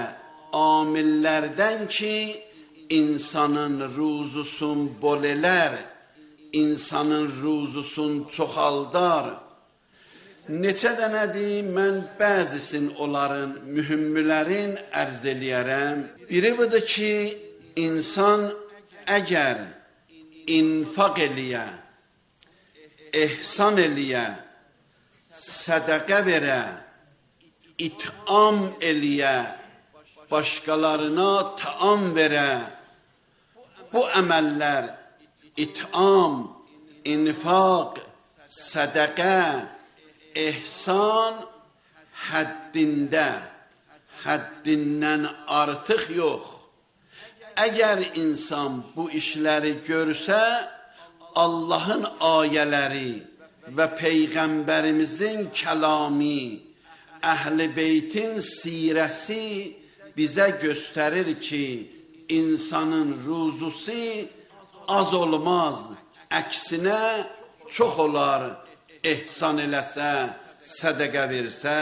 E: amillərdən ki, insanın ruzusun bol elər, insanın ruzusunu çoxaldar. Neçə dənədir, mən bəzisin onların, mühümlərin ərz eləyərəm. Biri budur ki, insan əgər infaq eləyə, ehsan eləyə, sədəqə verə, it'am eləyə, başqalarına taam verə, bu əməllər it'am, infaq, sədəqə, ehsan həddində, həddindən artıq yox. Əgər insan bu işləri görsə, Allahın ayələri və Peyğəmbərimizin kəlami, Əhl-i Beytin sirəsi bizə göstərir ki, insanın ruzusu az olmaz, əksinə çox olar, ehsan eləsə, sədəqə versə.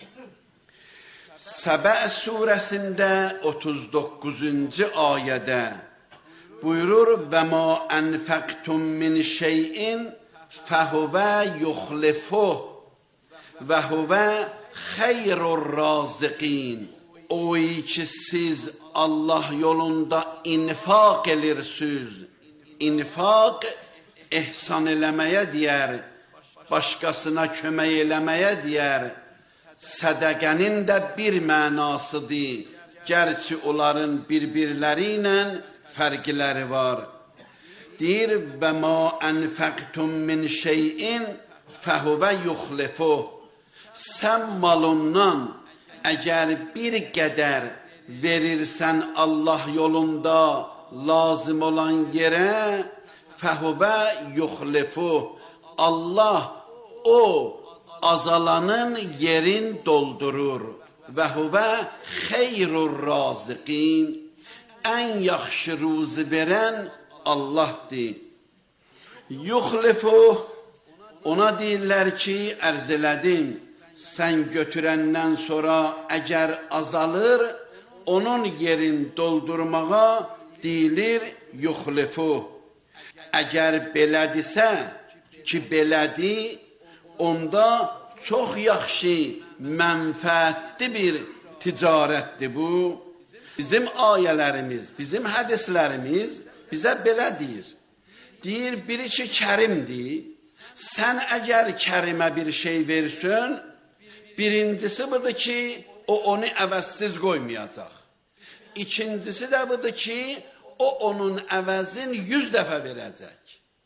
E: Səbə surəsində 39-cu ayədə buyurur: "Və ma anfaqtum min şeyin fəhuvə yuxlifuh və huvə xeyrur raziqin." O ki siz Allah yolunda infaq edirsiniz. İnfaq ehsan eləməyə deyər, başqasına kömək eləməyə deyər. Sədəqənin də bir mənasıdır. Gərçi onların bir-birləri ilə fərqləri var. Deyir: "Və ma anfaqtum min şeyin fəhuvə yuxlifuh." Sən malından əgər bir qədər verirsən Allah yolunda lazım olan yerə, fəhuvə yuxlifuh. Allah o azalanın yerin doldurur. Və huvə xeyrur raziqin. Ən yaxşı ruzi verən Allahdır. Yuxlifuh, ona deyirlər ki, ərz elədim, sən götürəndən sonra əgər azalır, onun yerin doldurmağa deyilir yuxlifuh. Əgər belədirsə ki, belədir, onda çox yaxşı, mənfəətli bir ticarətdir bu. Bizim ayələrimiz, bizim hədislərimiz bizə belə deyir. Deyir, biri ki, kərimdir. Sən əgər kərimə bir şey versin, birincisi budur ki, o onu əvəzsiz qoymayacaq. İkincisi də budur ki, o onun əvəzin 100 dəfə verəcək.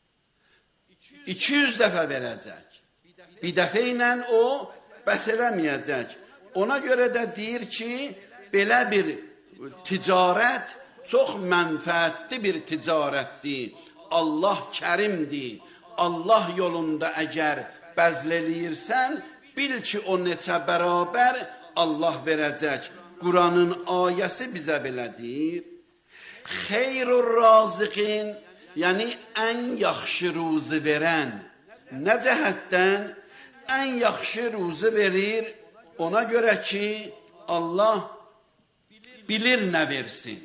E: 200 dəfə verəcək. Bir dəfə ilə o bəs eləməyəcək. Ona görə də deyir ki, belə bir ticarət çox mənfəətli bir ticarətdir. Allah kərimdir. Allah yolunda əgər bəzl eləyirsən, bil ki, o neçə bərabər Allah verəcək. Quranın ayəsi bizə belə deyir. Xeyrur raziqin, yəni ən yaxşı ruzi verən. Nə cəhətdən? Ən yaxşı ruzi verir, ona görə ki, Allah bilir nə versin.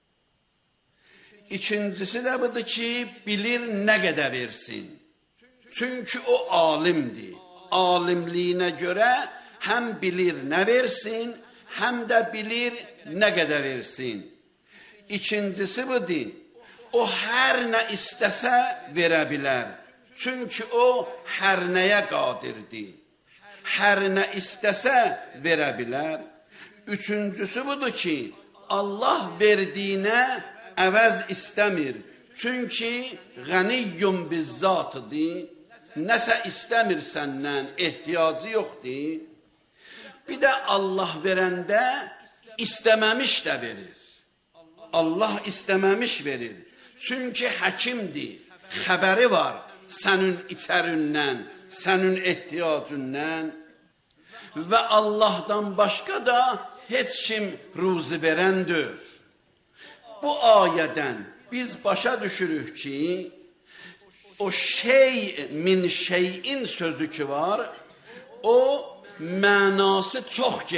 E: İkincisi də budur ki, bilir nə qədər versin. Çünki o alimdir. Alimliyinə görə həm bilir nə versin, həm də bilir nə qədər versin. İkincisi budur, o hər nə istəsə verə bilər. Çünki o hər nəyə qadirdir. Hər nə istəsə verə bilər. Üçüncüsü budur ki, Allah verdiyinə əvəz istəmir. Çünki qəniyyum bizzatıdır. Nəsə istəmir səndən, ehtiyacı yoxdur. Bir də Allah verəndə istəməmiş də verir. Allah istəməmiş verir. Çünki həkimdir, xəbəri var sənin içərindən, sənin ehtiyacından. Və Allahdan başqa da heç kim ruzi verəndir. Bu ayədən biz başa düşürük ki, o şey min şeyin sözü ki var, o mənası çox